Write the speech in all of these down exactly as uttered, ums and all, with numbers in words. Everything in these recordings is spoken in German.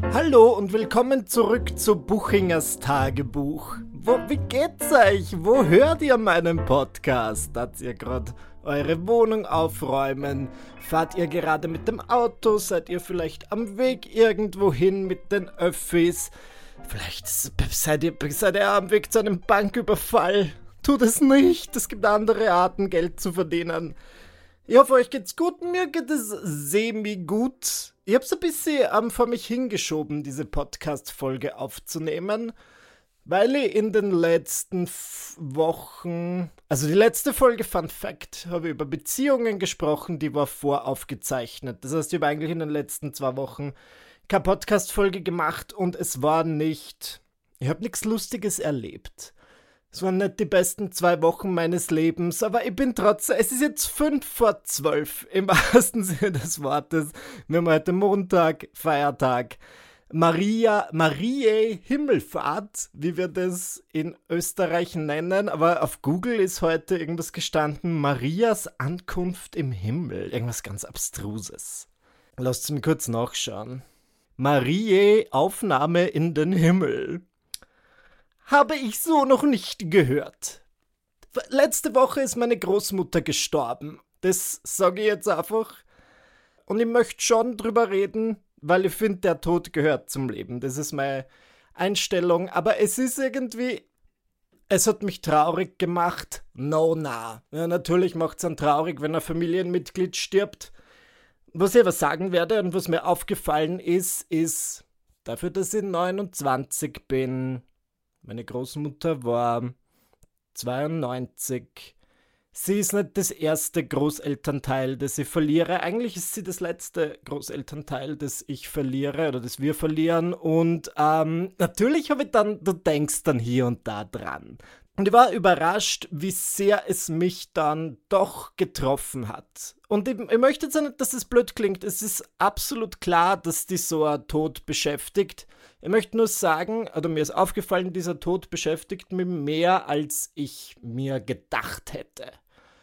Hallo und willkommen zurück zu Buchingers Tagebuch. Wo, wie geht's euch? Wo hört ihr meinen Podcast? Seid ihr gerade eure Wohnung aufräumen? Fahrt ihr gerade mit dem Auto? Seid ihr vielleicht am Weg irgendwo hin mit den Öffis? Vielleicht seid ihr, seid ihr am Weg zu einem Banküberfall. Tut es nicht, es gibt andere Arten, Geld zu verdienen. Ich hoffe, euch geht's gut, mir geht es semi-gut. Ich hab's ein bisschen ähm, vor mich hingeschoben, diese Podcast-Folge aufzunehmen, weil ich in den letzten F- Wochen, also die letzte Folge, Fun Fact, habe ich über Beziehungen gesprochen, die war voraufgezeichnet. Das heißt, ich habe eigentlich in den letzten zwei Wochen keine Podcast-Folge gemacht und es war nicht, ich habe nichts Lustiges erlebt. Es waren nicht die besten zwei Wochen meines Lebens, aber ich bin trotzdem, es ist jetzt fünf vor zwölf, im wahrsten Sinne des Wortes. Wir haben heute Montag, Feiertag, Maria, Mariä Himmelfahrt, wie wir das in Österreich nennen, aber auf Google ist heute irgendwas gestanden, Marias Ankunft im Himmel, irgendwas ganz Abstruses. Lasst es mir kurz nachschauen. Mariä Aufnahme in den Himmel. Habe ich so noch nicht gehört. Letzte Woche ist meine Großmutter gestorben. Das sage ich jetzt einfach. Und ich möchte schon drüber reden, weil ich finde, der Tod gehört zum Leben. Das ist meine Einstellung. Aber es ist irgendwie, es hat mich traurig gemacht. No, na. Ja, natürlich macht es einen traurig, wenn ein Familienmitglied stirbt. Was ich aber sagen werde und was mir aufgefallen ist, ist, dafür, dass ich neunundzwanzig bin, meine Großmutter war zweiundneunzig. Sie ist nicht das erste Großelternteil, das ich verliere. Eigentlich ist sie das letzte Großelternteil, das ich verliere oder das wir verlieren. Und ähm, natürlich habe ich dann, du denkst dann hier und da dran. Und ich war überrascht, wie sehr es mich dann doch getroffen hat. Und ich, ich möchte jetzt nicht, dass es blöd klingt. Es ist absolut klar, dass die so ein Tod beschäftigt. Ich möchte nur sagen, oder mir ist aufgefallen, dieser Tod beschäftigt mich mehr, als ich mir gedacht hätte.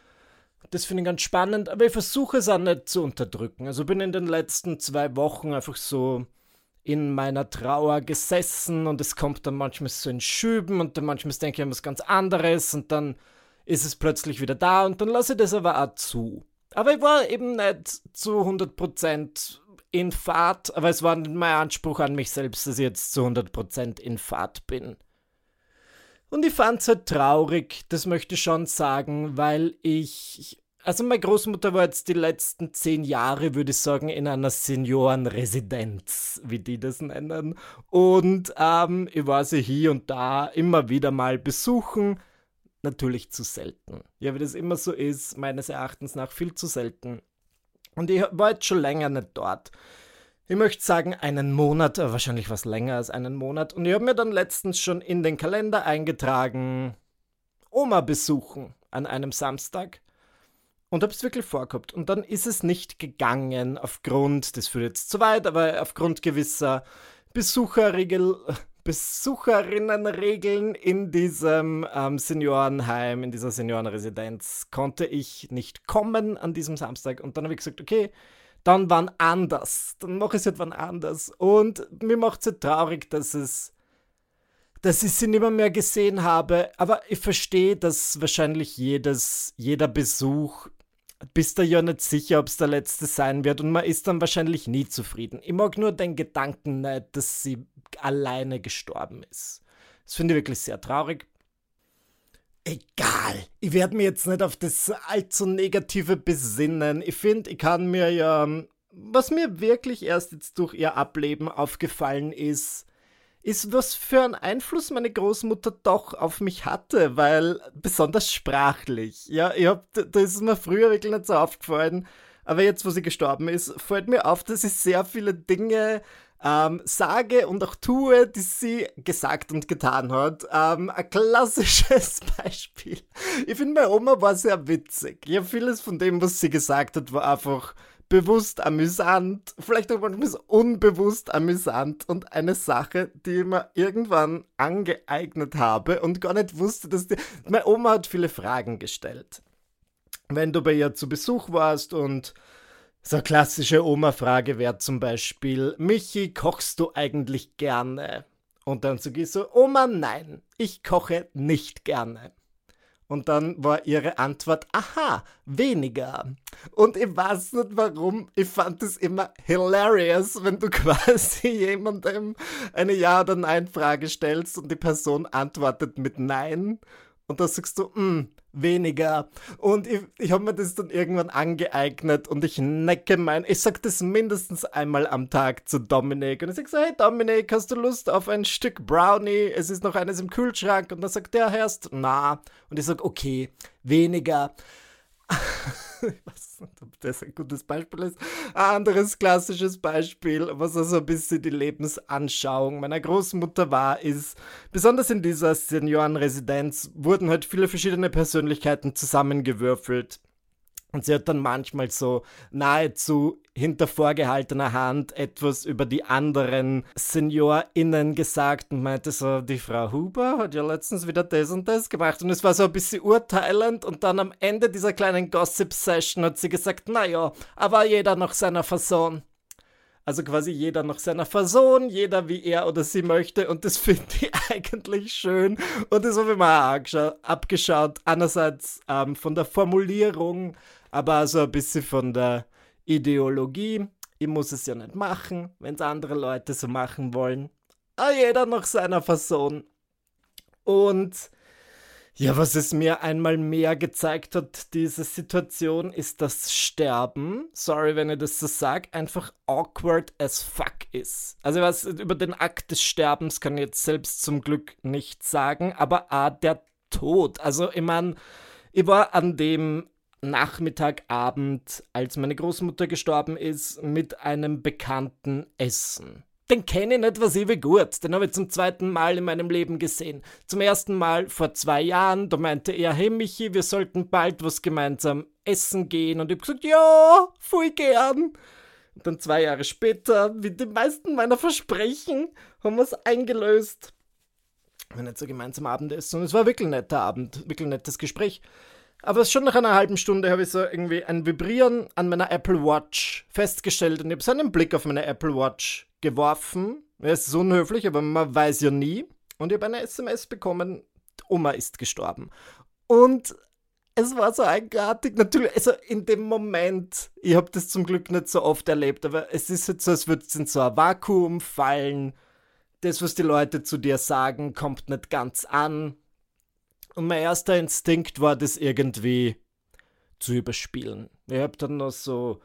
Das finde ich ganz spannend, aber ich versuche es auch nicht zu unterdrücken. Also bin in den letzten zwei Wochen einfach so in meiner Trauer gesessen und es kommt dann manchmal so in Schüben und dann manchmal denke ich an was ganz anderes und dann ist es plötzlich wieder da und dann lasse ich das aber auch zu. Aber ich war eben nicht zu hundert Prozent in Fahrt, aber es war nicht mein Anspruch an mich selbst, dass ich jetzt zu hundert Prozent in Fahrt bin. Und ich fand es halt traurig, das möchte ich schon sagen, weil ich, also meine Großmutter war jetzt die letzten zehn Jahre, würde ich sagen, in einer Seniorenresidenz, wie die das nennen. Und ähm, ich war sie hier und da immer wieder mal besuchen, natürlich zu selten. Ja, wie das immer so ist, meines Erachtens nach viel zu selten. Und ich war jetzt schon länger nicht dort. Ich möchte sagen, einen Monat, wahrscheinlich was länger als einen Monat. Und ich habe mir dann letztens schon in den Kalender eingetragen, Oma besuchen an einem Samstag. Und habe es wirklich vorgehabt. Und dann ist es nicht gegangen aufgrund, das führt jetzt zu weit, aber aufgrund gewisser Besucherregel, Besucherinnenregeln in diesem ähm, Seniorenheim, in dieser Seniorenresidenz, konnte ich nicht kommen an diesem Samstag. Und dann habe ich gesagt, okay, dann wann anders. Dann mache ich es halt wann anders. Und mir macht es halt traurig, dass es, dass ich sie nicht mehr, mehr gesehen habe. Aber ich verstehe, dass wahrscheinlich jedes, jeder Besuch, bist du ja nicht sicher, ob es der letzte sein wird. Und man ist dann wahrscheinlich nie zufrieden. Ich mag nur den Gedanken nicht, dass sie alleine gestorben ist. Das finde ich wirklich sehr traurig. Egal, ich werde mir jetzt nicht auf das allzu Negative besinnen. Ich finde, ich kann mir ja, was mir wirklich erst jetzt durch ihr Ableben aufgefallen ist, ist, was für einen Einfluss meine Großmutter doch auf mich hatte, weil besonders sprachlich. Ja, ich hab, da ist mir früher wirklich nicht so aufgefallen, aber jetzt, wo sie gestorben ist, fällt mir auf, dass ich sehr viele Dinge Ähm, sage und auch tue, die sie gesagt und getan hat. Ähm, ein klassisches Beispiel. Ich finde, meine Oma war sehr witzig. Ja, vieles von dem, was sie gesagt hat, war einfach bewusst amüsant, vielleicht auch manchmal so unbewusst amüsant und eine Sache, die ich mir irgendwann angeeignet habe und gar nicht wusste, dass die... Meine Oma hat viele Fragen gestellt. Wenn du bei ihr zu Besuch warst und So eine klassische Oma-Frage wäre zum Beispiel: Michi, kochst du eigentlich gerne? Und dann sage ich so: Oma, nein, ich koche nicht gerne. Und dann war ihre Antwort: Aha, weniger. Und ich weiß nicht warum, ich fand es immer hilarious, wenn du quasi jemandem eine Ja- oder Nein-Frage stellst und die Person antwortet mit Nein. Und da sagst du: Hm, weniger. Und ich, ich habe mir das dann irgendwann angeeignet und ich necke mein, ich sag das mindestens einmal am Tag zu Dominik. Und ich sag so: Hey Dominik, hast du Lust auf ein Stück Brownie? Es ist noch eines im Kühlschrank. Und dann sagt der Herst: Na. Und ich sag: Okay, weniger. Ich weiß nicht, ob das ein gutes Beispiel ist. Ein anderes klassisches Beispiel, was also ein bisschen die Lebensanschauung meiner Großmutter war, ist, besonders in dieser Seniorenresidenz wurden halt viele verschiedene Persönlichkeiten zusammengewürfelt. Und sie hat dann manchmal so nahezu hinter vorgehaltener Hand etwas über die anderen SeniorInnen gesagt und meinte so: Die Frau Huber hat ja letztens wieder das und das gemacht. Und es war so ein bisschen urteilend und dann am Ende dieser kleinen Gossip-Session hat sie gesagt: Naja, aber jeder nach seiner Fasson. Also quasi jeder nach seiner Fasson, jeder wie er oder sie möchte, und das finde ich eigentlich schön. Und das habe ich mir auch angeschaut, abgeschaut. Einerseits ähm, von der Formulierung, aber auch so ein bisschen von der Ideologie. Ich muss es ja nicht machen, wenn es andere Leute so machen wollen. Aber jeder nach seiner Fasson. Und ja, was es mir einmal mehr gezeigt hat, diese Situation, ist, dass Sterben, sorry, wenn ich das so sage, einfach awkward as fuck ist. Also was über den Akt des Sterbens kann ich jetzt selbst zum Glück nicht sagen, aber auch der Tod. Also ich meine, ich war an dem Nachmittagabend, als meine Großmutter gestorben ist, mit einem Bekannten essen. Den kenne ich nicht, was ewig gut. Den habe ich zum zweiten Mal in meinem Leben gesehen. Zum ersten Mal vor zwei Jahren, da meinte er: Hey Michi, wir sollten bald was gemeinsam essen gehen. Und ich habe gesagt: Ja, voll gern. Und dann zwei Jahre später, wie die meisten meiner Versprechen, haben wir es eingelöst. Wir haben nicht so gemeinsam Abendessen. Und es war wirklich ein netter Abend, wirklich ein nettes Gespräch. Aber schon nach einer halben Stunde habe ich so irgendwie ein Vibrieren an meiner Apple Watch festgestellt und ich habe so einen Blick auf meine Apple Watch geworfen. Es ist unhöflich, aber man weiß ja nie. Und ich habe eine S M S bekommen: Oma ist gestorben. Und es war so eigenartig. Natürlich, also in dem Moment, ich habe das zum Glück nicht so oft erlebt, aber es ist jetzt so, als würde es in so ein Vakuum fallen. Das, was die Leute zu dir sagen, kommt nicht ganz an. Und mein erster Instinkt war, das irgendwie zu überspielen. Ich habe dann noch so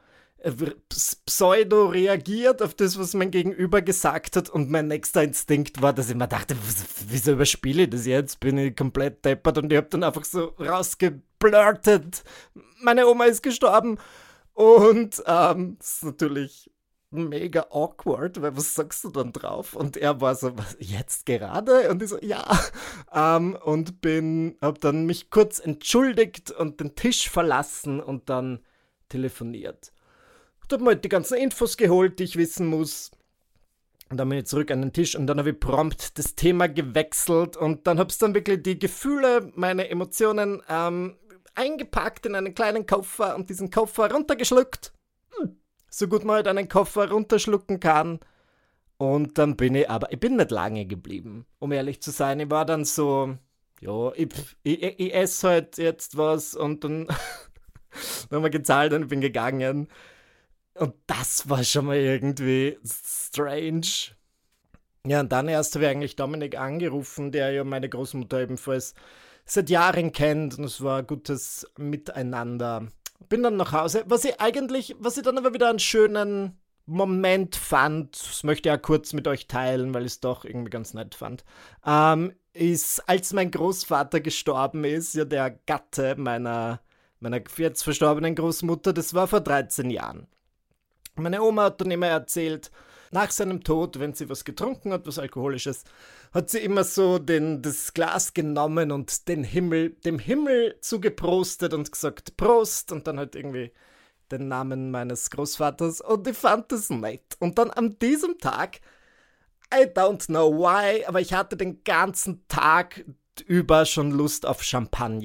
pseudo reagiert auf das, was mein Gegenüber gesagt hat, und mein nächster Instinkt war, dass ich mir dachte: Wieso überspiele ich das jetzt? Bin ich komplett deppert? Und ich habe dann einfach so rausgeblurtet: Meine Oma ist gestorben. Und ähm, das ist natürlich mega awkward, weil was sagst du dann drauf? Und er war so: Was, jetzt gerade? Und ich so: Ja. Ähm, und bin, hab dann mich kurz entschuldigt und den Tisch verlassen und dann telefoniert. Ich habe mir halt die ganzen Infos geholt, die ich wissen muss. Und dann bin ich zurück an den Tisch und dann habe ich prompt das Thema gewechselt und dann habe ich dann wirklich die Gefühle, meine Emotionen ähm, eingepackt in einen kleinen Koffer und diesen Koffer runtergeschluckt. Hm. So gut man halt einen Koffer runterschlucken kann. Und dann bin ich, aber ich bin nicht lange geblieben, um ehrlich zu sein. Ich war dann so: Ja, ich, ich, ich esse halt jetzt was, und dann, dann haben wir gezahlt und ich bin gegangen. Und das war schon mal irgendwie strange. Ja, und dann erst habe ich eigentlich Dominik angerufen, der ja meine Großmutter ebenfalls seit Jahren kennt, und es war ein gutes Miteinander. Bin dann nach Hause, was ich eigentlich, was ich dann aber wieder einen schönen Moment fand, das möchte ich ja kurz mit euch teilen, weil ich es doch irgendwie ganz nett fand, ähm, ist, als mein Großvater gestorben ist, ja der Gatte meiner, meiner jetzt verstorbenen Großmutter, das war vor dreizehn Jahren. Meine Oma hat dann immer erzählt, nach seinem Tod, wenn sie was getrunken hat, was Alkoholisches, hat sie immer so den, das Glas genommen und den Himmel, dem Himmel zugeprostet und gesagt: Prost, und dann halt irgendwie den Namen meines Großvaters, und ich fand das nett. Und dann an diesem Tag, I don't know why, aber ich hatte den ganzen Tag über schon Lust auf Champagner.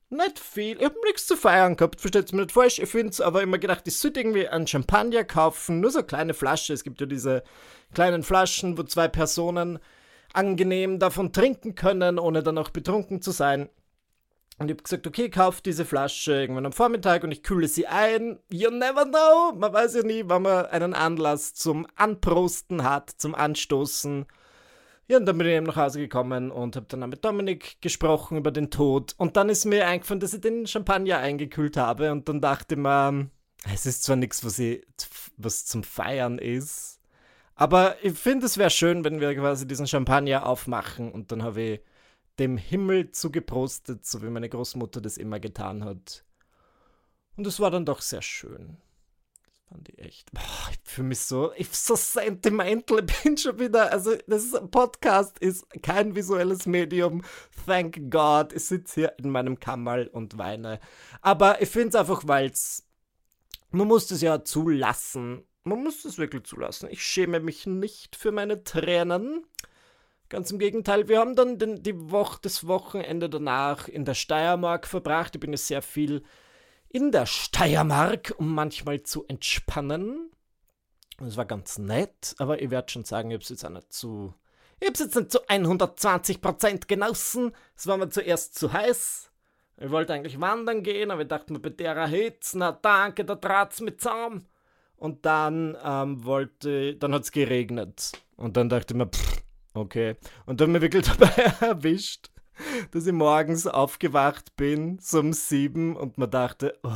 nicht viel. Ich hab nichts zu feiern gehabt, versteht's mir nicht falsch. Ich find's aber immer gedacht, ich sollte irgendwie einen Champagner kaufen, nur so eine kleine Flasche. Es gibt ja diese kleinen Flaschen, wo zwei Personen angenehm davon trinken können, ohne dann auch betrunken zu sein. Und ich hab gesagt, okay, ich kauf diese Flasche irgendwann am Vormittag und ich kühle sie ein. You never know. Man weiß ja nie, wann man einen Anlass zum Anprosten hat, zum Anstoßen. Ja, und dann bin ich eben nach Hause gekommen und habe dann auch mit Dominik gesprochen über den Tod. Und dann ist mir eingefallen, dass ich den Champagner eingekühlt habe. Und dann dachte ich mir, es ist zwar nichts, was, ich, was zum Feiern ist, aber ich finde, es wäre schön, wenn wir quasi diesen Champagner aufmachen. Und dann habe ich dem Himmel zugeprostet, so wie meine Großmutter das immer getan hat. Und es war dann doch sehr schön. Fand ich echt. Boah, ich fühle mich so, ich so sentimental, ich bin schon wieder, also das ist, ein Podcast ist kein visuelles Medium, thank God, ich sitze hier in meinem Kammerl und weine. Aber ich finde es einfach, weil es, man muss es ja zulassen, man muss es wirklich zulassen. Ich schäme mich nicht für meine Tränen, ganz im Gegenteil. Wir haben dann den, die Woche, das Wochenende danach in der Steiermark verbracht, ich bin ja sehr viel in der Steiermark, um manchmal zu entspannen. Das war ganz nett, aber ich werde schon sagen, ich habe es jetzt auch nicht zu... Ich habe es jetzt nicht zu hundertzwanzig Prozent genossen. Es war mir zuerst zu heiß. Ich wollte eigentlich wandern gehen, aber ich dachte mir, bei der Hitze, na danke, da draht's mit zusammen. Und dann ähm, wollte... Dann hat es geregnet. Und dann dachte ich mir, pff, okay. Und dann mir wirklich dabei erwischt, dass ich morgens aufgewacht bin, so um sieben, und mir dachte, oh,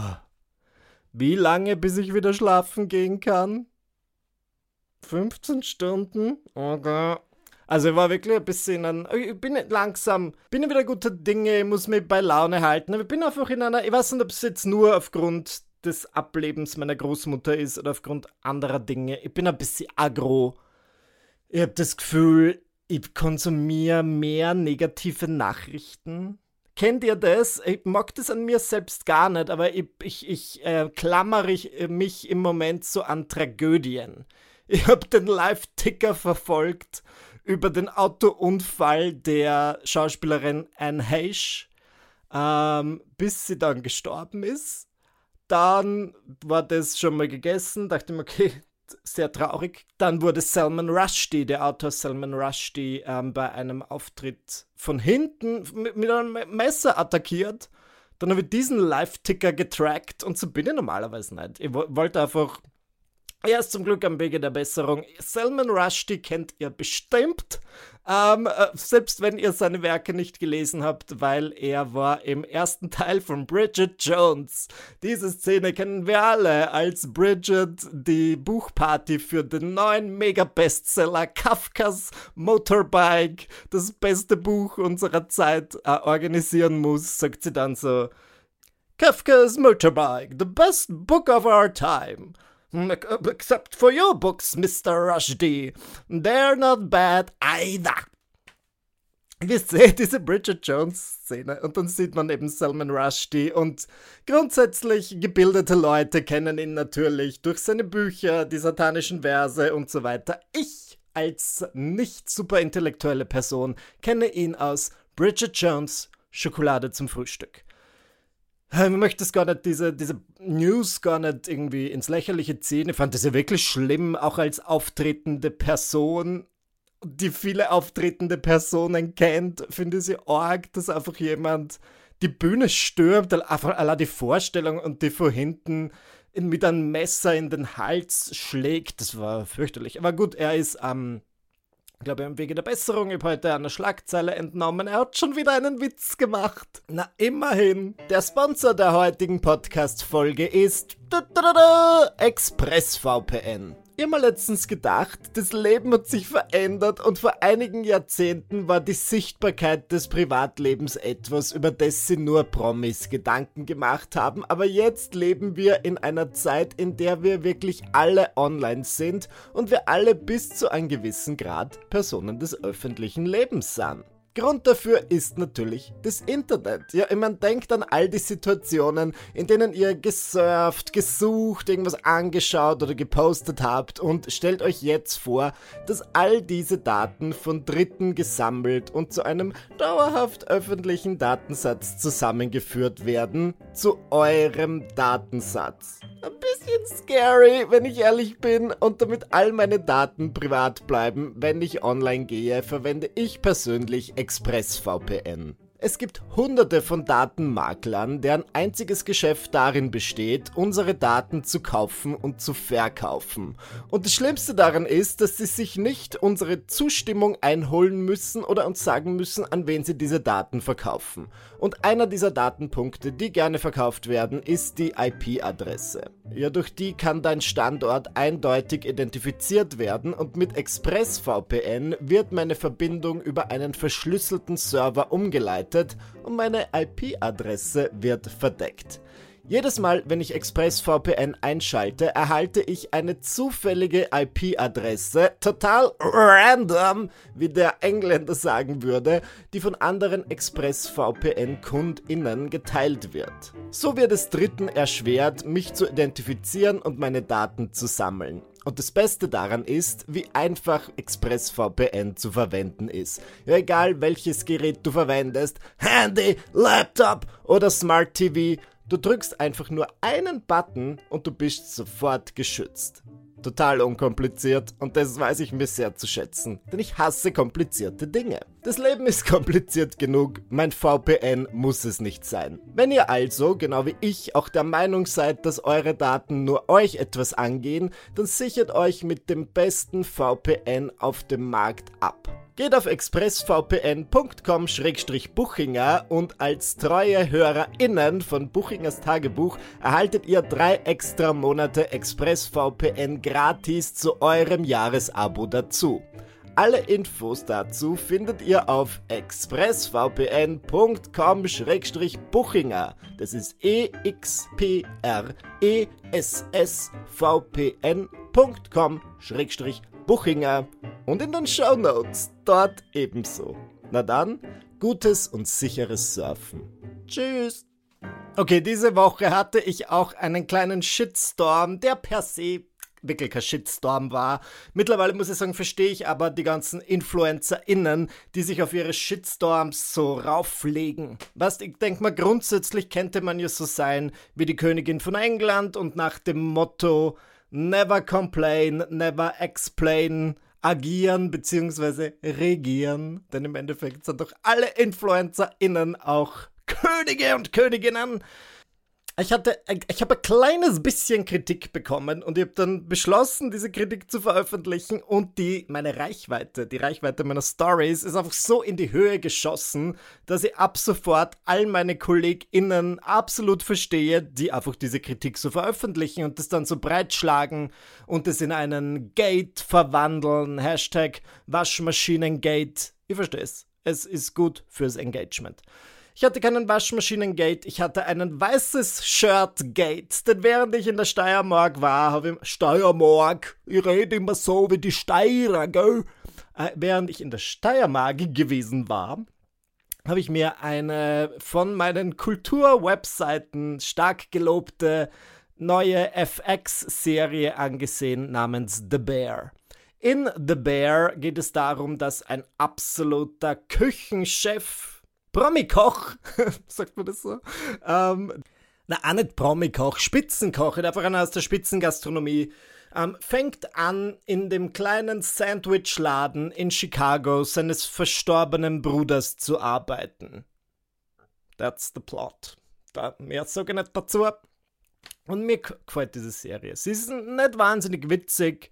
wie lange, bis ich wieder schlafen gehen kann? fünfzehn Stunden? Okay. Also ich war wirklich ein bisschen an, ich bin langsam, bin wieder guter Dinge, ich muss mich bei Laune halten, aber ich bin einfach in einer, ich weiß nicht, ob es jetzt nur aufgrund des Ablebens meiner Großmutter ist oder aufgrund anderer Dinge, ich bin ein bisschen aggro. Ich habe das Gefühl, ich konsumiere mehr negative Nachrichten. Kennt ihr das? Ich mag das an mir selbst gar nicht, aber ich, ich, ich äh, klammere ich, äh, mich im Moment so an Tragödien. Ich habe den Live-Ticker verfolgt über den Autounfall der Schauspielerin Anne Heche, ähm, bis sie dann gestorben ist. Dann war das schon mal gegessen, dachte ich mir, okay, sehr traurig. Dann wurde Salman Rushdie, der Autor Salman Rushdie, ähm, bei einem Auftritt von hinten mit, mit einem Messer attackiert. Dann habe ich diesen Live-Ticker getrackt und so bin ich normalerweise nicht. Ich wo- wollte einfach, er ist zum Glück am Wege der Besserung. Salman Rushdie kennt ihr bestimmt, ähm, äh, selbst wenn ihr seine Werke nicht gelesen habt, weil er war im ersten Teil von Bridget Jones. Diese Szene kennen wir alle, als Bridget die Buchparty für den neuen Mega-Bestseller Kafkas Motorbike, das beste Buch unserer Zeit, äh, organisieren muss, sagt sie dann so: Kafka's Motorbike, the best book of our time. Except for your books, Mister Rushdie. They're not bad either. Wir sehen diese Bridget Jones-Szene und dann sieht man eben Salman Rushdie und grundsätzlich gebildete Leute kennen ihn natürlich durch seine Bücher, die satanischen Verse und so weiter. Ich als nicht super intellektuelle Person kenne ihn aus Bridget Jones, Schokolade zum Frühstück. Ich möchte es gar nicht, diese, diese News gar nicht irgendwie ins Lächerliche ziehen. Ich fand das ja wirklich schlimm, auch als auftretende Person, die viele auftretende Personen kennt. Finde ich sie arg, dass einfach jemand die Bühne stürmt, einfach allein die Vorstellung und die von hinten mit einem Messer in den Hals schlägt. Das war fürchterlich. Aber gut, er ist am... Ähm, Ich glaube, am Wege der Besserung. Ich habe heute eine Schlagzeile entnommen. Er hat schon wieder einen Witz gemacht. Na, immerhin. Der Sponsor der heutigen Podcast-Folge ist ExpressVPN. Ich habe mir letztens gedacht, das Leben hat sich verändert und vor einigen Jahrzehnten war die Sichtbarkeit des Privatlebens etwas, über das sie nur Promis Gedanken gemacht haben, aber jetzt leben wir in einer Zeit, in der wir wirklich alle online sind und wir alle bis zu einem gewissen Grad Personen des öffentlichen Lebens sind. Grund dafür ist natürlich das Internet. Ja, ich meine, denkt an all die Situationen, in denen ihr gesurft, gesucht, irgendwas angeschaut oder gepostet habt und stellt euch jetzt vor, dass all diese Daten von Dritten gesammelt und zu einem dauerhaft öffentlichen Datensatz zusammengeführt werden, zu eurem Datensatz. Ein bisschen scary, wenn ich ehrlich bin, und damit all meine Daten privat bleiben, wenn ich online gehe, verwende ich persönlich ExpressVPN. Es gibt hunderte von Datenmaklern, deren einziges Geschäft darin besteht, unsere Daten zu kaufen und zu verkaufen. Und das Schlimmste daran ist, dass sie sich nicht unsere Zustimmung einholen müssen oder uns sagen müssen, an wen sie diese Daten verkaufen. Und einer dieser Datenpunkte, die gerne verkauft werden, ist die I P-Adresse. Ja, durch die kann dein Standort eindeutig identifiziert werden und mit ExpressVPN wird meine Verbindung über einen verschlüsselten Server umgeleitet und meine I P-Adresse wird verdeckt. Jedes Mal, wenn ich ExpressVPN einschalte, erhalte ich eine zufällige I P-Adresse, total random, wie der Engländer sagen würde, die von anderen ExpressVPN-KundInnen geteilt wird. So wird es Dritten erschwert, mich zu identifizieren und meine Daten zu sammeln. Und das Beste daran ist, wie einfach ExpressVPN zu verwenden ist. Ja, egal welches Gerät du verwendest, Handy, Laptop oder Smart T V, du drückst einfach nur einen Button und du bist sofort geschützt. Total unkompliziert und das weiß ich mir sehr zu schätzen, denn ich hasse komplizierte Dinge. Das Leben ist kompliziert genug, mein V P N muss es nicht sein. Wenn ihr also, genau wie ich, auch der Meinung seid, dass eure Daten nur euch etwas angehen, dann sichert euch mit dem besten V P N auf dem Markt ab. Geht auf expressvpn punkt com Schrägstrich Buchinger und als treue HörerInnen von Buchingers Tagebuch erhaltet ihr drei extra Monate ExpressVPN gratis zu eurem Jahresabo dazu. Alle Infos dazu findet ihr auf expressvpn punkt com Schrägstrich Buchinger. Das ist E X P R E S S V P N punkt com Schrägstrich Buchinger und in den Shownotes dort ebenso. Na dann, gutes und sicheres Surfen. Tschüss. Okay, diese Woche hatte ich auch einen kleinen Shitstorm, der per se wirklich kein Shitstorm war. Mittlerweile muss ich sagen, verstehe ich aber die ganzen InfluencerInnen, die sich auf ihre Shitstorms so rauflegen. Weißt, ich denke mal, grundsätzlich könnte man ja so sein wie die Königin von England und nach dem Motto Never complain, never explain, agieren bzw. regieren. Denn im Endeffekt sind doch alle InfluencerInnen auch Könige und Königinnen. Ich hatte, ich habe ein kleines bisschen Kritik bekommen und ich habe dann beschlossen, diese Kritik zu veröffentlichen und die, meine Reichweite, die Reichweite meiner Stories ist einfach so in die Höhe geschossen, dass ich ab sofort all meine KollegInnen absolut verstehe, die einfach diese Kritik so veröffentlichen und das dann so breitschlagen und das in einen Gate verwandeln, Hashtag Waschmaschinengate. Ich verstehe es. Es ist gut fürs Engagement. Ich hatte keinen Waschmaschinengate, ich hatte einen weißes Shirtgate, denn während ich in der Steiermark war, habe ich... Steiermark, ich rede immer so wie die Steirer, gell? Äh, während ich in der Steiermark gewesen war, habe ich mir eine von meinen Kulturwebseiten stark gelobte neue F X-Serie angesehen namens The Bear. In The Bear geht es darum, dass ein absoluter Küchenchef, Promikoch, sagt man das so? Ähm, na, auch nicht Promikoch, Spitzenkoch, einfach einer aus der Spitzengastronomie, ähm, fängt an, in dem kleinen Sandwichladen in Chicago seines verstorbenen Bruders zu arbeiten. That's the plot. Da, mehr sage ich nicht dazu. Und mir gefällt diese Serie. Sie ist nicht wahnsinnig witzig.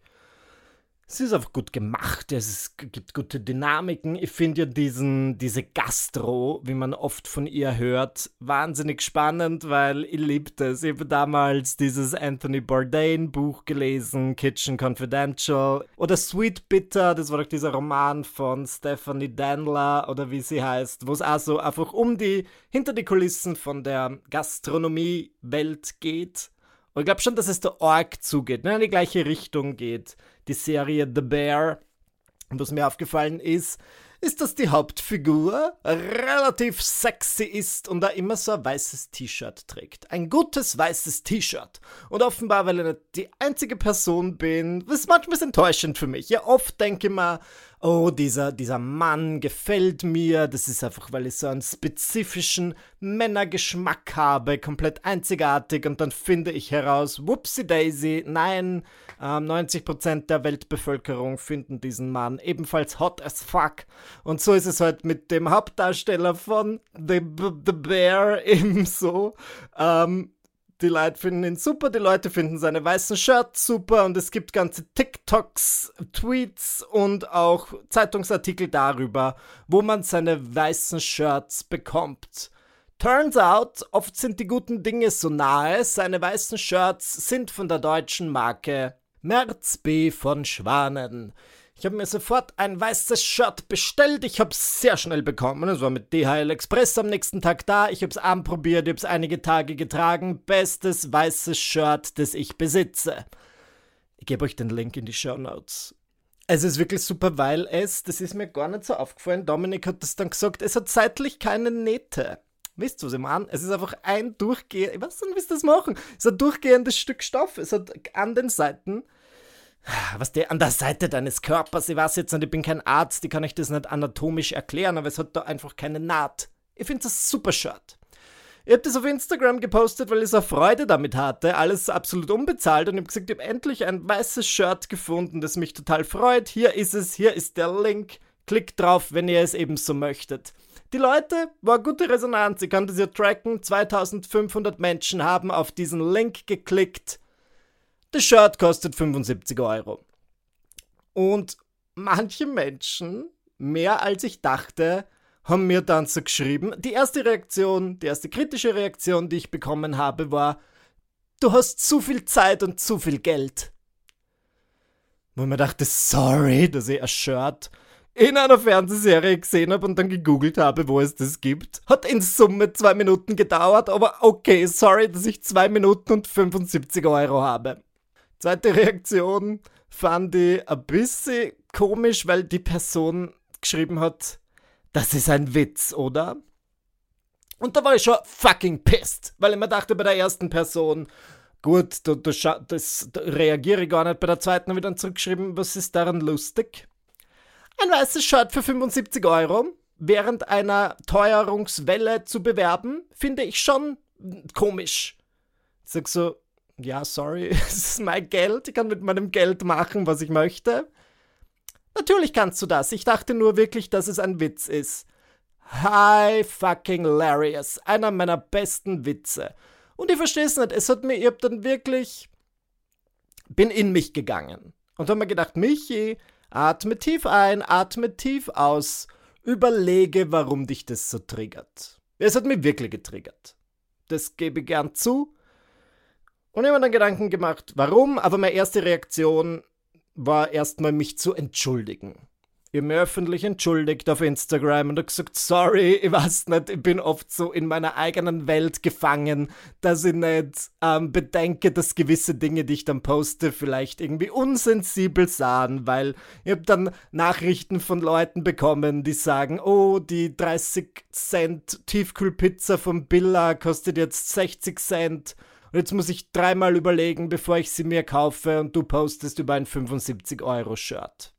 Sie ist einfach gut gemacht, es gibt gute Dynamiken. Ich finde ja diesen, diese Gastro, wie man oft von ihr hört, wahnsinnig spannend, weil ich liebte es. Ich habe damals dieses Anthony Bourdain Buch gelesen, Kitchen Confidential. Oder Sweet Bitter, das war doch dieser Roman von Stephanie Danler, oder wie sie heißt, wo es auch so einfach um die, hinter die Kulissen von der Gastronomie-Welt geht. Und ich glaube schon, dass es da arg zugeht, ne, in die gleiche Richtung geht. Die Serie The Bear, was mir aufgefallen ist, ist, dass die Hauptfigur relativ sexy ist und da immer so ein weißes T-Shirt trägt. Ein gutes weißes T-Shirt. Und offenbar, weil ich nicht die einzige Person bin, das ist manchmal enttäuschend für mich. Ja, oft denke ich mir, oh, dieser, dieser Mann gefällt mir. Das ist einfach, weil ich so einen spezifischen Männergeschmack habe, komplett einzigartig. Und dann finde ich heraus, whoopsie daisy, nein, ähm, neunzig Prozent der Weltbevölkerung finden diesen Mann ebenfalls hot as fuck. Und so ist es halt mit dem Hauptdarsteller von The, The Bear ebenso. Ähm, Die Leute finden ihn super, die Leute finden seine weißen Shirts super und es gibt ganze TikToks, Tweets und auch Zeitungsartikel darüber, wo man seine weißen Shirts bekommt. Turns out, oft sind die guten Dinge so nahe, seine weißen Shirts sind von der deutschen Marke Merz B. von Schwanen. Ich habe mir sofort ein weißes Shirt bestellt. Ich habe es sehr schnell bekommen. Es war mit D H L Express am nächsten Tag da. Ich habe es anprobiert, ich habe es einige Tage getragen. Bestes weißes Shirt, das ich besitze. Ich gebe euch den Link in die Shownotes. Es ist wirklich super, weil es, das ist mir gar nicht so aufgefallen, Dominik hat das dann gesagt, es hat seitlich keine Nähte. Wisst ihr, was ich meine? Es ist einfach ein durchgehendes, ich weiß nicht, wie sie das machen. Es ist ein durchgehendes Stück Stoff. Es hat an den Seiten, was der an der Seite deines Körpers, ich weiß jetzt nicht, ich bin kein Arzt, ich kann euch das nicht anatomisch erklären, aber es hat da einfach keine Naht. Ich finde das super Shirt. Ich habe das auf Instagram gepostet, weil ich so Freude damit hatte, alles absolut unbezahlt und ich habe gesagt, ich habe endlich ein weißes Shirt gefunden, das mich total freut. Hier ist es, hier ist der Link, klickt drauf, wenn ihr es eben so möchtet. Die Leute, war gute Resonanz, ich kann das ja tracken, zweitausendfünfhundert Menschen haben auf diesen Link geklickt. Das Shirt kostet fünfundsiebzig Euro. Und manche Menschen, mehr als ich dachte, haben mir dann so geschrieben. Die erste Reaktion, die erste kritische Reaktion, die ich bekommen habe, war, du hast zu viel Zeit und zu viel Geld. Wo ich mir dachte, sorry, dass ich ein Shirt in einer Fernsehserie gesehen habe und dann gegoogelt habe, wo es das gibt. Hat in Summe zwei Minuten gedauert, aber okay, sorry, dass ich zwei Minuten und fünfundsiebzig Euro habe. Zweite Reaktion fand ich ein bisschen komisch, weil die Person geschrieben hat, das ist ein Witz, oder? Und da war ich schon fucking pissed, weil ich mir dachte bei der ersten Person, gut, da, da, das, da reagiere ich gar nicht. Bei der zweiten habe ich dann zurückgeschrieben, was ist daran lustig? Ein weißes Shirt für fünfundsiebzig Euro während einer Teuerungswelle zu bewerben, finde ich schon komisch. Ich sag so, ja, sorry, es ist mein Geld, ich kann mit meinem Geld machen, was ich möchte. Natürlich kannst du das, ich dachte nur wirklich, dass es ein Witz ist. Hi fucking hilarious, einer meiner besten Witze. Und ich verstehe es nicht, es hat mir, ich hab dann wirklich, bin in mich gegangen. Und habe mir gedacht, Michi, atme tief ein, atme tief aus, überlege, warum dich das so triggert. Es hat mich wirklich getriggert. Das gebe ich gern zu. Und ich habe mir dann Gedanken gemacht, warum, aber meine erste Reaktion war erstmal, mich zu entschuldigen. Ich habe mich öffentlich entschuldigt auf Instagram und habe gesagt, sorry, ich weiß nicht, ich bin oft so in meiner eigenen Welt gefangen, dass ich nicht ähm, bedenke, dass gewisse Dinge, die ich dann poste, vielleicht irgendwie unsensibel sahen, weil ich habe dann Nachrichten von Leuten bekommen, die sagen, oh, die dreißig Cent Tiefkühlpizza vom Billa kostet jetzt sechzig Cent. Und jetzt muss ich dreimal überlegen, bevor ich sie mir kaufe und du postest über ein fünfundsiebzig Euro Shirt.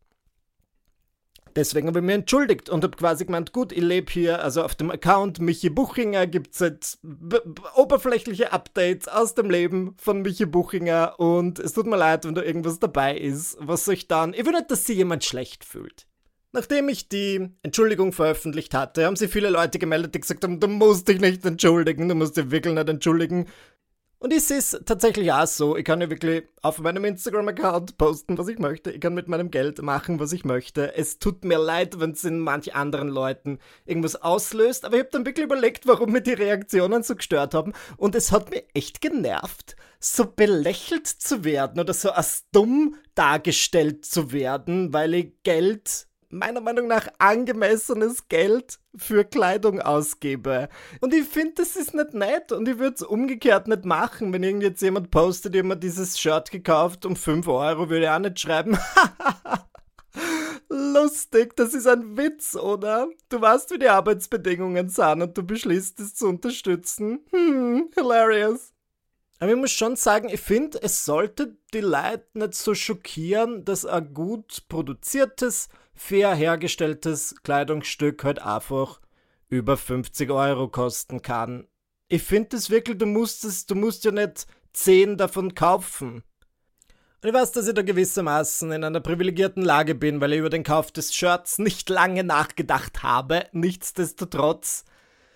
Deswegen habe ich mich entschuldigt und habe quasi gemeint, gut, ich lebe hier, also auf dem Account Michi Buchinger gibt es jetzt b- b- oberflächliche Updates aus dem Leben von Michi Buchinger und es tut mir leid, wenn da irgendwas dabei ist. Was soll ich dann? Ich will nicht, dass sich jemand schlecht fühlt. Nachdem ich die Entschuldigung veröffentlicht hatte, haben sich viele Leute gemeldet, die gesagt haben, du musst dich nicht entschuldigen, du musst dich wirklich nicht entschuldigen. Und ich sehe es tatsächlich auch so, ich kann ja wirklich auf meinem Instagram-Account posten, was ich möchte. Ich kann mit meinem Geld machen, was ich möchte. Es tut mir leid, wenn es in manch anderen Leuten irgendwas auslöst, aber ich habe dann wirklich überlegt, warum mir die Reaktionen so gestört haben. Und es hat mir echt genervt, so belächelt zu werden oder so als dumm dargestellt zu werden, weil ich Geld, meiner Meinung nach angemessenes Geld für Kleidung ausgebe. Und ich finde, das ist nicht nett und ich würde es umgekehrt nicht machen. Wenn irgend jetzt jemand postet, ich habe mir dieses Shirt gekauft um fünf Euro, würde ich auch nicht schreiben, Lustig, das ist ein Witz, oder? Du weißt, wie die Arbeitsbedingungen sind und du beschließt, es zu unterstützen. Hm, hilarious. Aber ich muss schon sagen, ich finde, es sollte die Leute nicht so schockieren, dass ein gut produziertes, fair hergestelltes Kleidungsstück halt einfach über fünfzig Euro kosten kann. Ich finde es wirklich, du musst es, du musst ja nicht zehn davon kaufen. Und ich weiß, dass ich da gewissermaßen in einer privilegierten Lage bin, weil ich über den Kauf des Shirts nicht lange nachgedacht habe. Nichtsdestotrotz,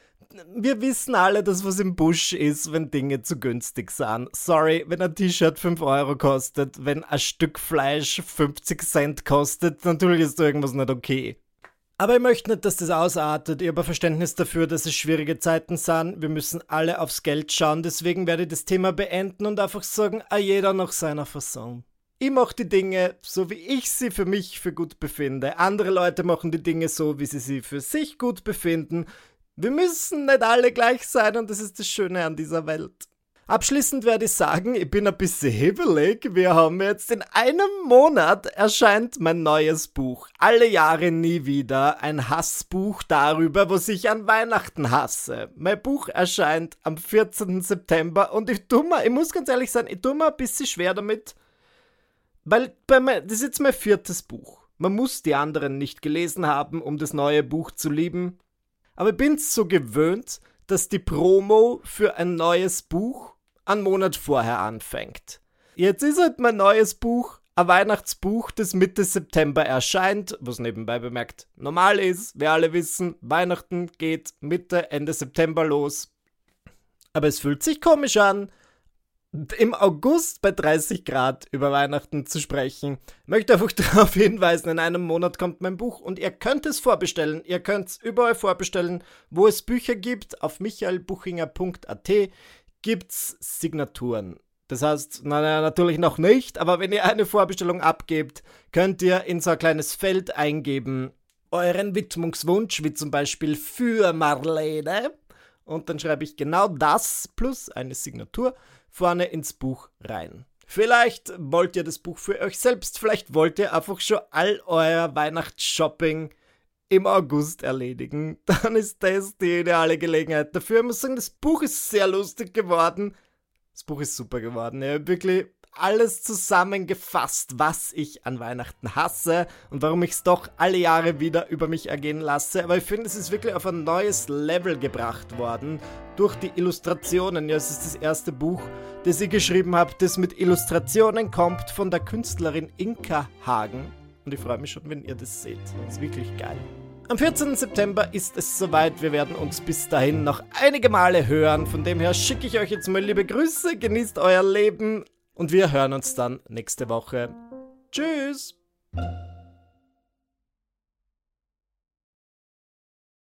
wir wissen alle, dass was im Busch ist, wenn Dinge zu günstig sind. Sorry, wenn ein T-Shirt fünf Euro kostet, wenn ein Stück Fleisch fünfzig Cent kostet, natürlich ist da irgendwas nicht okay. Aber ich möchte nicht, dass das ausartet. Ich habe Verständnis dafür, dass es schwierige Zeiten sind. Wir müssen alle aufs Geld schauen. Deswegen werde ich das Thema beenden und einfach sagen, a jeder nach seiner Fasson. Ich mache die Dinge so, wie ich sie für mich für gut befinde. Andere Leute machen die Dinge so, wie sie sie für sich gut befinden. Wir müssen nicht alle gleich sein und das ist das Schöne an dieser Welt. Abschließend werde ich sagen, ich bin ein bisschen hibbelig. Wir haben jetzt in einem Monat erscheint mein neues Buch. Alle Jahre nie wieder. Ein Hassbuch darüber, was ich an Weihnachten hasse. Mein Buch erscheint am vierzehnten September und ich tue mir, ich muss ganz ehrlich sein, ich tue mir ein bisschen schwer damit, weil bei mir, das ist jetzt mein viertes Buch. Man muss die anderen nicht gelesen haben, um das neue Buch zu lieben. Aber ich bin's so gewöhnt, dass die Promo für ein neues Buch einen Monat vorher anfängt. Jetzt ist halt mein neues Buch, ein Weihnachtsbuch, das Mitte September erscheint, was nebenbei bemerkt normal ist. Wir alle wissen, Weihnachten geht Mitte, Ende September los. Aber es fühlt sich komisch an, im August bei dreißig Grad über Weihnachten zu sprechen. Ich möchte einfach darauf hinweisen, in einem Monat kommt mein Buch und ihr könnt es vorbestellen. Ihr könnt es überall vorbestellen, wo es Bücher gibt. Auf michael buchinger punkt a t gibt's Signaturen. Das heißt, na, natürlich noch nicht, aber wenn ihr eine Vorbestellung abgebt, könnt ihr in so ein kleines Feld eingeben, euren Widmungswunsch, wie zum Beispiel für Marlene. Und dann schreibe ich genau das plus eine Signatur vorne ins Buch rein. Vielleicht wollt ihr das Buch für euch selbst, vielleicht wollt ihr einfach schon all euer Weihnachtsshopping im August erledigen. Dann ist das die ideale Gelegenheit dafür. Ich muss sagen, das Buch ist sehr lustig geworden. Das Buch ist super geworden. Ich habe wirklich alles zusammengefasst, was ich an Weihnachten hasse und warum ich es doch alle Jahre wieder über mich ergehen lasse. Aber ich finde, es ist wirklich auf ein neues Level gebracht worden durch die Illustrationen. Ja, es ist das erste Buch, das ich geschrieben habe, das mit Illustrationen kommt von der Künstlerin Inka Hagen. Und ich freue mich schon, wenn ihr das seht. Das ist wirklich geil. Am vierzehnten September ist es soweit. Wir werden uns bis dahin noch einige Male hören. Von dem her schicke ich euch jetzt mal liebe Grüße. Genießt euer Leben. Und wir hören uns dann nächste Woche. Tschüss!